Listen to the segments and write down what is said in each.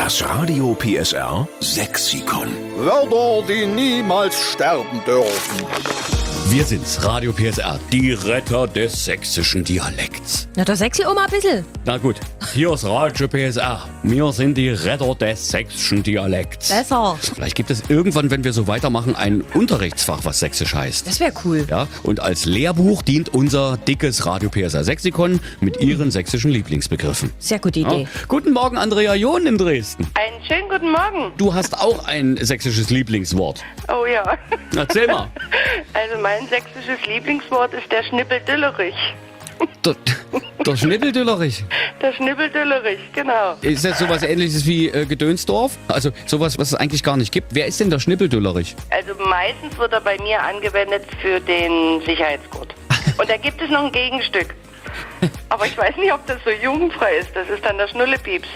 Das Radio PSR Sexikon. Wörter, die niemals sterben dürfen. Wir sind's, Radio PSR, die Retter des sächsischen Dialekts. Na, da sächsel mal ein bisschen. Na gut, hier ist Radio PSR. Wir sind die Retter des sächsischen Dialekts. Besser. Vielleicht gibt es irgendwann, wenn wir so weitermachen, ein Unterrichtsfach, was sächsisch heißt. Das wäre cool. Ja, und als Lehrbuch dient unser dickes Radio PSR Sexikon mit ihren sächsischen Lieblingsbegriffen. Sehr gute Idee. Ja. Guten Morgen, Andrea John in Dresden. Einen schönen guten Morgen. Du hast auch ein sächsisches Lieblingswort. Oh ja. Erzähl mal. Also mein sächsisches Lieblingswort ist der Schnippeltillerich. Der Schnippeltillerich. Der Schnippeltillerich, genau. Ist das sowas Ähnliches wie Gedönsdorf? Also sowas, was es eigentlich gar nicht gibt. Wer ist denn der Schnippeltillerich? Also meistens wird er bei mir angewendet für den Sicherheitsgurt. Und da gibt es noch ein Gegenstück. Aber ich weiß nicht, ob das so jugendfrei ist. Das ist dann der Schnullepieps.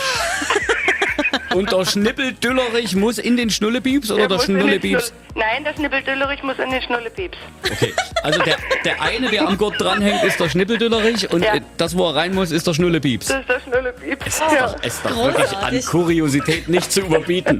Und der Schnippeltillerich muss in den Schnullepieps oder der Schnullepieps? Nein, der Schnippeltillerich muss in den Schnullepieps. Okay, also der eine, der am Gurt dranhängt, ist der Schnippeltillerich und Ja. das, wo er rein muss, ist der Schnullepieps. Das ist der Schnullepieps. Es ist doch wirklich an Kuriosität nicht zu überbieten.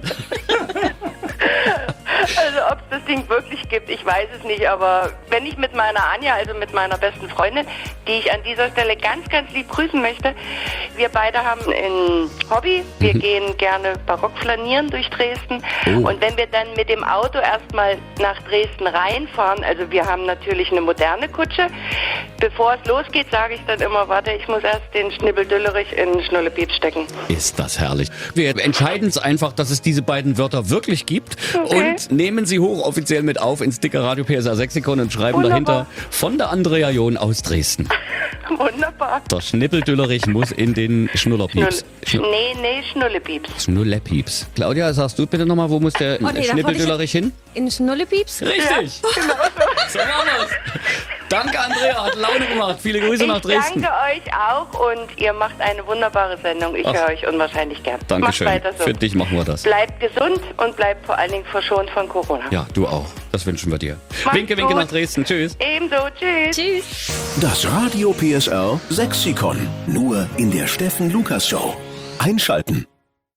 Also ob es das Ding wirklich gibt, ich weiß es nicht, aber wenn ich mit meiner Anja, also mit meiner besten Freundin, die ich an dieser Stelle ganz, ganz lieb grüßen möchte, wir beide haben ein Hobby, wir gehen gerne barock flanieren durch Dresden und wenn wir dann mit dem Auto erstmal nach Dresden reinfahren, also wir haben natürlich eine moderne Kutsche, bevor es losgeht, sage ich dann immer, warte, ich muss erst den Schnippeltillerich in den Schnullepieps stecken. Ist das herrlich. Wir entscheiden es einfach, dass es diese beiden Wörter wirklich gibt und nehmen sie hochoffiziell mit auf ins dicke Radio PSR Sexikon und schreiben Wunderbar. dahinter von der Andrea John aus Dresden. Wunderbar. Der Schnippeltillerich muss in den Schnullerpieps. Nee, Schnullepieps. Schnullepieps. Claudia, sagst du bitte nochmal, wo muss der Oh, nee, da Schnippeltillerich hin? In Schnullepieps? Richtig. So machen wir's. Danke, Andrea, hat Laune gemacht. Viele Grüße nach Dresden. Ich danke euch auch und ihr macht eine wunderbare Sendung. Ich höre euch unwahrscheinlich gern. Dankeschön. Macht weiter so. Für dich machen wir das. Bleibt gesund und bleibt vor allen Dingen verschont von Corona. Ja, du auch. Das wünschen wir dir. Macht's Winke, winke gut. nach Dresden. Tschüss. Ebenso. Tschüss. Tschüss. Das Radio PSR Sexikon. Nur in der Steffen Lukas Show. Einschalten.